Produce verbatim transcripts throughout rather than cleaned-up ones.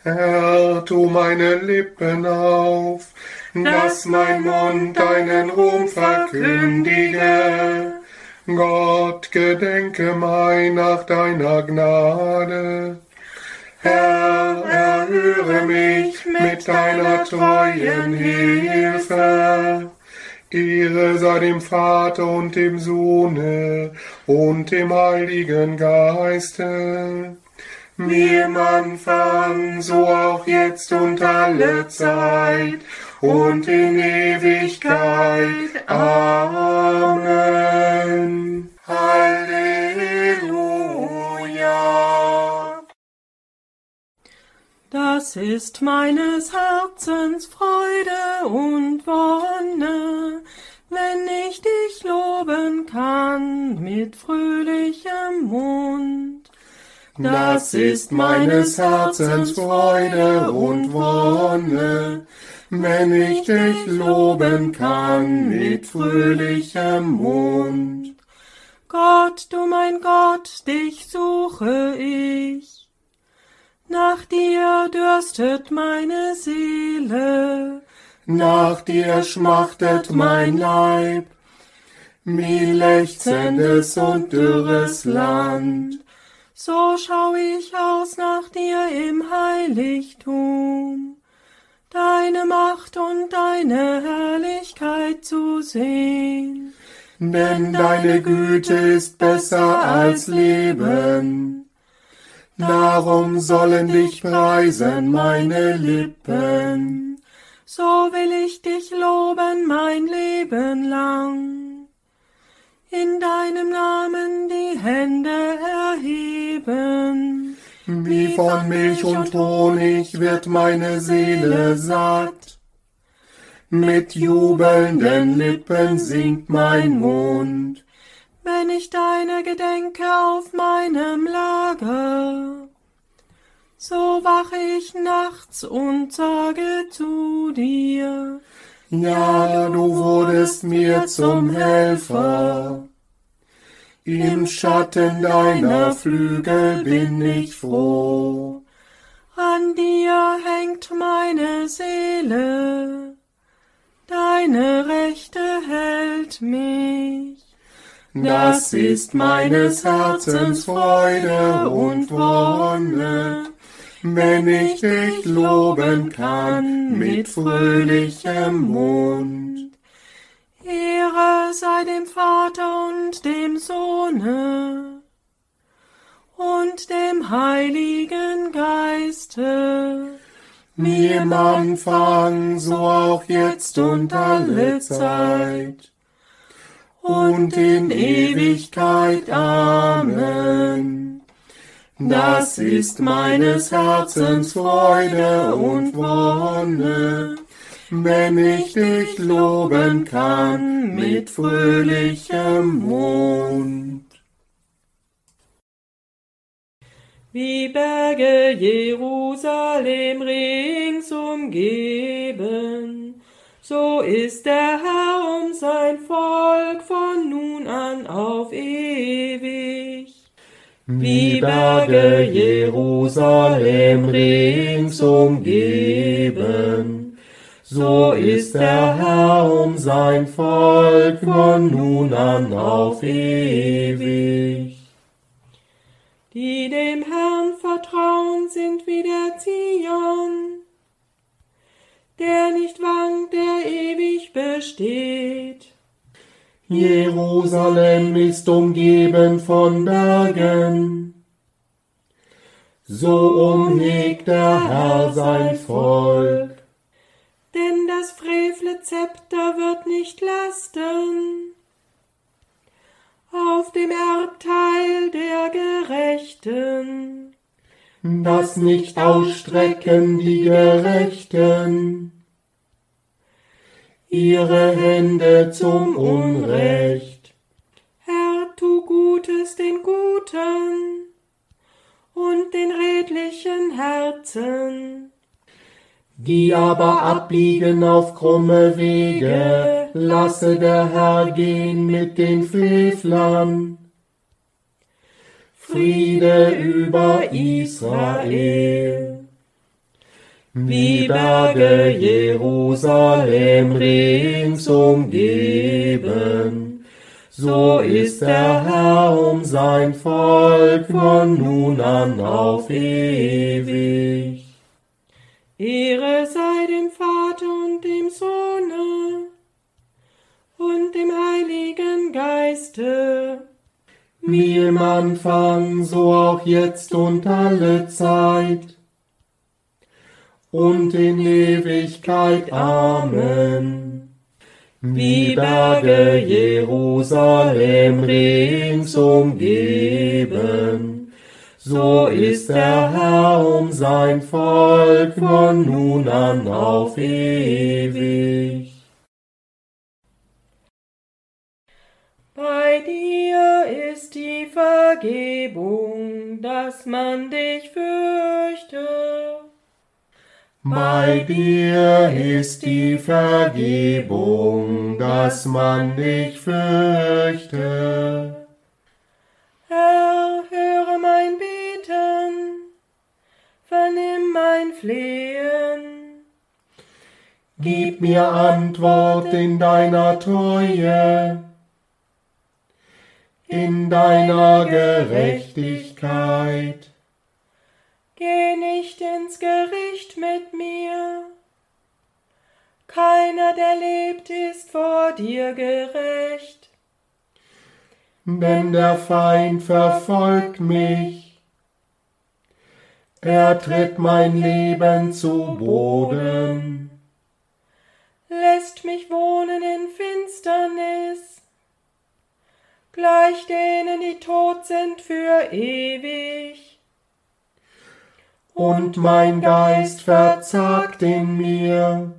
Herr, tu meine Lippen auf, dass mein Mund deinen Ruhm verkündige. Gott, gedenke mein nach deiner Gnade. Herr, erhöre mich mit deiner treuen Hilfe. Ehre sei dem Vater und dem Sohne und dem Heiligen Geiste, wie im Anfang, so auch jetzt und alle Zeit und in Ewigkeit. Amen. Halleluja. Das ist meines Herzens Freude und Wonne, wenn ich dich loben kann mit fröhlichem Mund. Das ist meines Herzens Freude und Wonne, wenn ich dich loben kann mit fröhlichem Mund. Gott, du mein Gott, dich suche ich. Nach dir dürstet meine Seele, nach dir schmachtet mein Leib, wie lechzendes und dürres Land. So schau ich aus nach dir im Heiligtum, deine Macht und deine Herrlichkeit zu sehen. Denn deine Güte ist besser als Leben. Darum sollen dich preisen meine Lippen. So will ich dich loben mein Leben lang. In deinem Namen die Hände erheben. Wie von Milch und Honig wird meine Seele satt. Mit jubelnden Lippen singt mein Mund. Wenn ich deiner gedenke auf meinem Lager, so wache ich nachts und sage zu dir, ja, du wurdest mir zum Helfer. Im Schatten deiner Flügel bin ich froh. An dir hängt meine Seele, deine Rechte hält mich. Das ist meines Herzens Freude und Wonne, wenn ich dich loben kann mit fröhlichem Mund. Ehre sei dem Vater und dem Sohne und dem Heiligen Geiste, wie im Anfang, so auch jetzt und alle Zeit und in Ewigkeit. Amen. Das ist meines Herzens Freude und Wonne, wenn ich dich loben kann mit fröhlichem Mund. Wie Berge Jerusalem rings umgeben, so ist der Herr um sein Volk von nun an auf ewig. Wie Berge Jerusalem rings umgeben, so ist der Herr um sein Volk von nun an auf ewig. Die dem Herrn vertrauen, sind wie der Zion, der nicht wankt, der ewig besteht. Jerusalem ist umgeben von Bergen, so umhegt der Herr sein Volk. Denn das Frevle-Zepter wird nicht lasten auf dem Erbteil der Gerechten. Das nicht ausstrecken die Gerechten ihre Hände zum Unrecht. Herr, tu Gutes den Guten und den redlichen Herzen. Die aber abbiegen auf krumme Wege, lasse der Herr gehen mit den Frevlern. Friede über Israel. wie Berge Jerusalem rings umgeben. So ist der Herr um sein Volk von nun an auf ewig. Ehre sei dem Vater und dem Sohne und dem Heiligen Geiste, wie im Anfang, so auch jetzt und alle Zeit und in Ewigkeit. Amen. Wie Berge Jerusalem rings umgeben, so ist der Herr um sein Volk von nun an auf ewig. Bei dir ist die Vergebung, dass man dich fürchte. Bei dir ist die Vergebung, dass man dich fürchte. Herr, höre mein Beten, vernimm mein Flehen. Gib mir Antwort in deiner Treue, in deiner Gerechtigkeit. Geh nicht ins Gericht mit mir. Keiner, der lebt, ist vor dir gerecht. Denn der Feind verfolgt mich. Er tritt mein Leben zu Boden. Lässt mich wohnen in Finsternis, gleich denen, die tot sind für ewig. Und mein Geist verzagt in mir.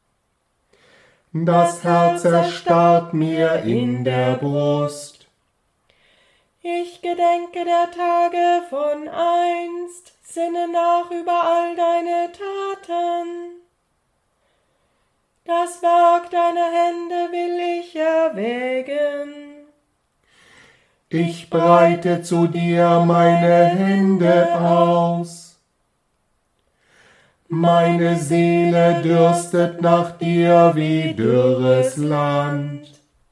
Das Herz erstarrt mir in der Brust. Ich gedenke der Tage von einst, sinne nach über all deine Taten. Das Werk deiner Hände will ich erwägen. Ich breite zu dir meine Hände aus. Meine Seele dürstet nach dir wie dürres Land.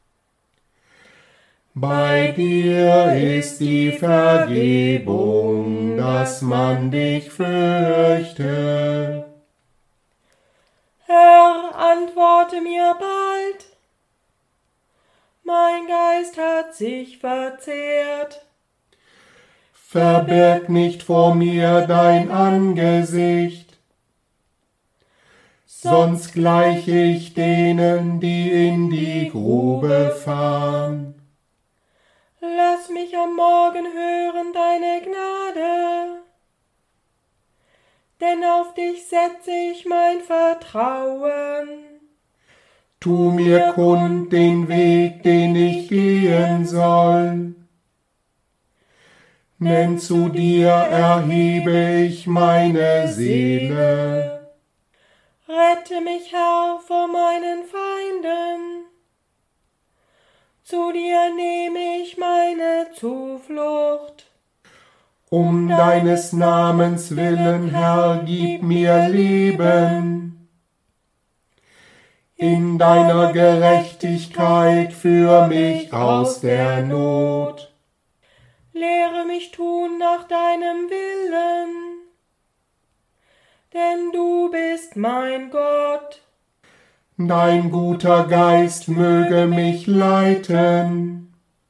Bei dir ist die Vergebung, dass man dich fürchte. Herr, antworte mir bald. Mein Geist hat sich verzehrt. Verbirg nicht vor mir dein Angesicht, sonst gleich ich denen, die in die Grube fahren. Lass mich am Morgen hören deine Gnade, denn auf dich setze ich mein Vertrauen. Tu mir kund den Weg, den ich gehen soll, denn zu dir erhebe ich meine Seele. Rette mich, Herr, vor meinen Feinden. Zu dir nehme ich meine Zuflucht. Um deines Namens willen, Herr, gib mir Leben. In deiner Gerechtigkeit führ mich aus der Not. Lehre mich tun nach deinem Willen, denn du bist mein Gott. Dein guter Geist möge mich leiten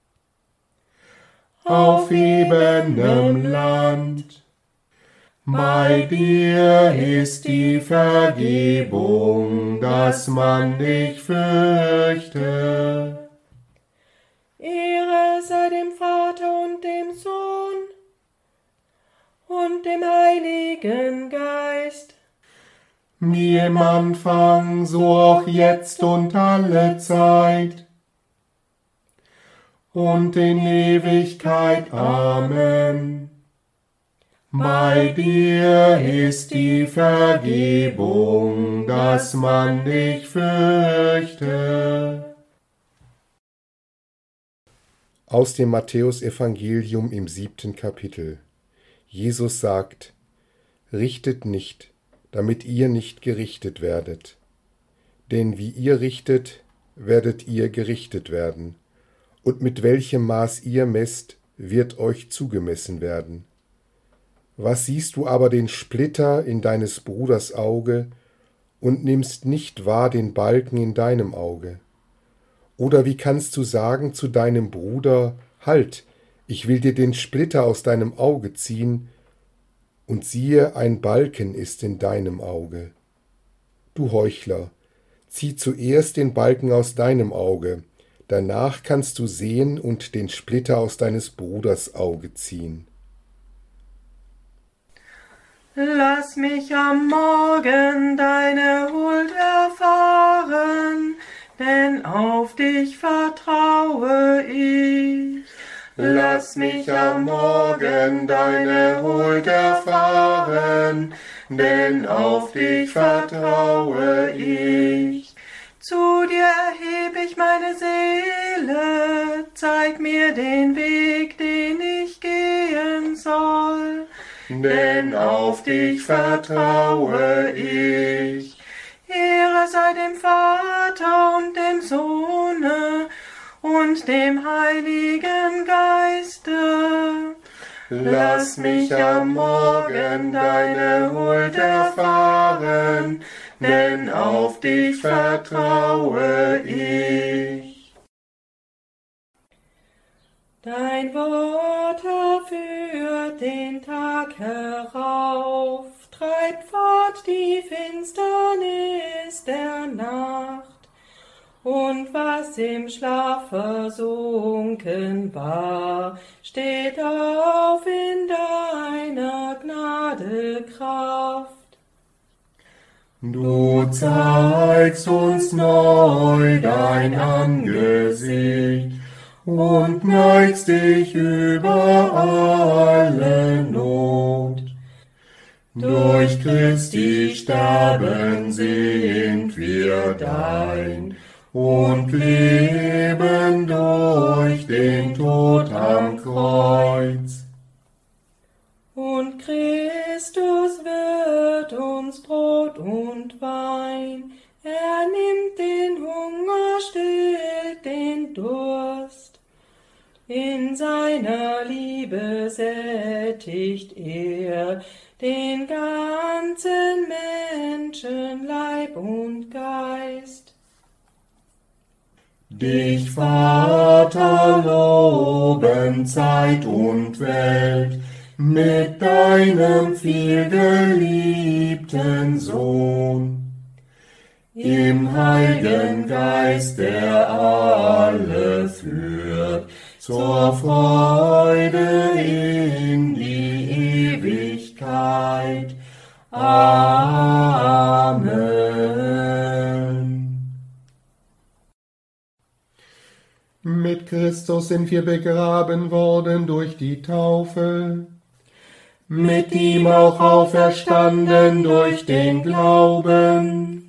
auf ebenem Land. Bei dir ist die Vergebung, dass man dich fürchte. Ehre sei dem Vater und dem Sohn und dem Heiligen Geist, wie im Anfang, so auch jetzt und alle Zeit und in Ewigkeit. Amen. Bei dir ist die Vergebung, dass man dich fürchte. Aus dem Matthäusevangelium im siebten Kapitel. Jesus sagt: Richtet nicht, damit ihr nicht gerichtet werdet. Denn wie ihr richtet, werdet ihr gerichtet werden, und mit welchem Maß ihr messt, wird euch zugemessen werden. Was siehst du aber den Splitter in deines Bruders Auge und nimmst nicht wahr den Balken in deinem Auge? Oder wie kannst du sagen zu deinem Bruder, halt, ich will dir den Splitter aus deinem Auge ziehen, und siehe, ein Balken ist in deinem Auge? Du Heuchler, zieh zuerst den Balken aus deinem Auge, danach kannst du sehen und den Splitter aus deines Bruders Auge ziehen. Lass mich am Morgen deine Huld erfahren, denn auf dich vertraue ich. Lass mich am Morgen deine Huld erfahren, denn auf dich vertraue ich. Zu dir erheb ich meine Seele, zeig mir den Weg, den ich gehen soll, denn auf dich vertraue ich. Ehre sei dem Vater und dem Sohne und dem Heiligen Geiste. Lass mich am Morgen deine Huld erfahren, denn auf dich vertraue ich. Dein Wort führt den Tag herauf, treibt fort die Finsternis der Nacht. Und was im Schlaf versunken war, steht auf in deiner Gnade Kraft. Du zeigst uns neu dein Angesicht und neigst dich über alle Not. Durch Christi Sterben sind wir dein und leben durch den Tod am Kreuz. Und Christus wird uns Brot und Wein, er nimmt den Hunger, stillt den Durst. In seiner Liebe sättigt er den ganzen Menschen, Leib und Geist. Dich, Vater, loben Zeit und Welt mit deinem vielgeliebten Sohn. Im Heiligen Geist, der alle führt, zur Freude in die Ewigkeit. Amen. Mit Christus sind wir begraben worden durch die Taufe, mit ihm auch auferstanden durch den Glauben.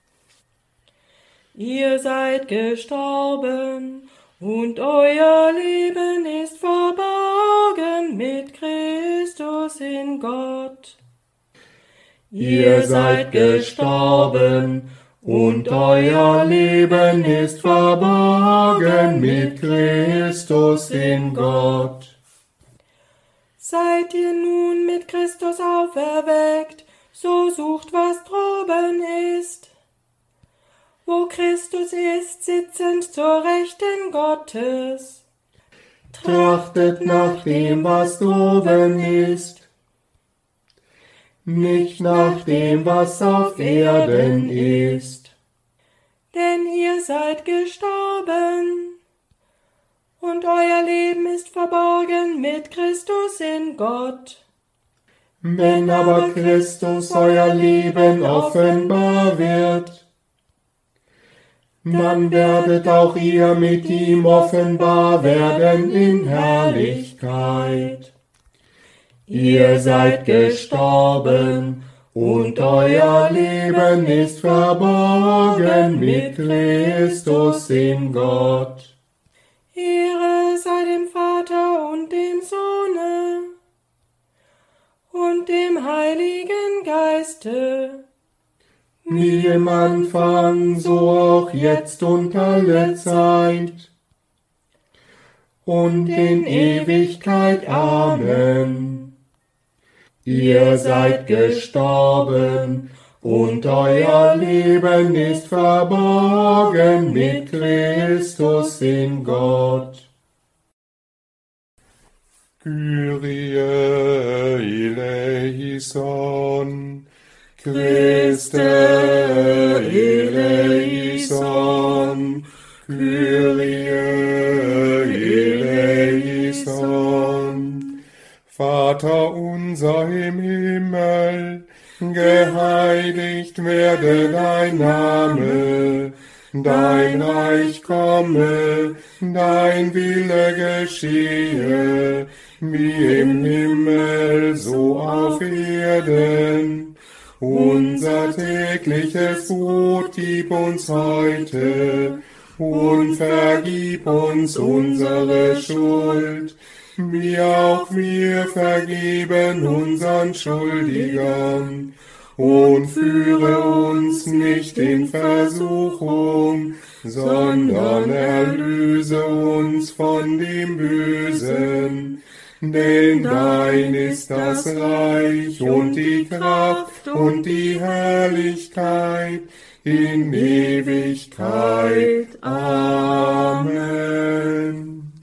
Ihr seid gestorben, und euer Leben ist verborgen mit Christus in Gott. Ihr seid gestorben, und euer Leben ist verborgen mit Christus in Gott. Seid ihr nun mit Christus auferweckt, so sucht, was droben ist. Wo Christus ist, sitzend zur Rechten Gottes. Trachtet nach dem, was droben ist, nicht nach dem, was auf Erden ist. Denn ihr seid gestorben, und euer Leben ist verborgen mit Christus in Gott. Wenn aber Christus euer Leben offenbar wird, dann werdet auch ihr mit ihm offenbar werden in Herrlichkeit. Ihr seid gestorben, und euer Leben ist verborgen mit Christus in Gott. Ehre sei dem Vater und dem Sohne und und dem Heiligen Geiste, wie im Anfang, so auch jetzt und alle Zeit und in Ewigkeit. Amen. Ihr seid gestorben, und euer Leben ist verborgen mit Christus in Gott. Kyrie eleison, Christe eleison, Kyrie eleison. Vater unser im Himmel, geheiligt werde dein Name, dein Reich komme, dein Wille geschehe, wie im Himmel, so auf Erden. Unser tägliches Brot gib uns heute und vergib uns unsere Schuld, wie auch wir vergeben unseren Schuldigern. Und führe uns nicht in Versuchung, sondern erlöse uns von dem Bösen. Denn dein ist das Reich und die Kraft und die Herrlichkeit in Ewigkeit. Amen.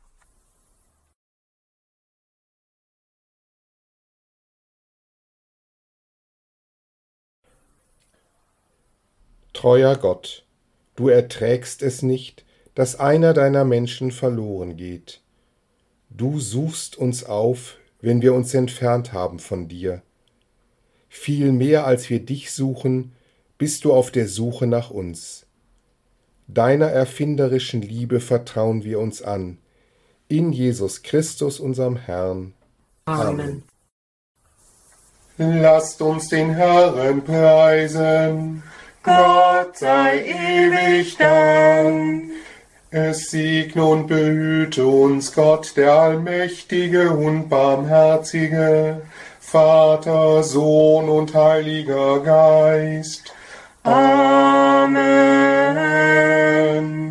Treuer Gott, du erträgst es nicht, dass einer deiner Menschen verloren geht. Du suchst uns auf, wenn wir uns entfernt haben von dir. Viel mehr als wir dich suchen, bist du auf der Suche nach uns. Deiner erfinderischen Liebe vertrauen wir uns an. In Jesus Christus, unserem Herrn. Amen. Lasst uns den Herrn preisen. Gott sei ewig Dank. Es segne und behüte uns Gott, der Allmächtige und Barmherzige, Vater, Sohn und Heiliger Geist. Amen.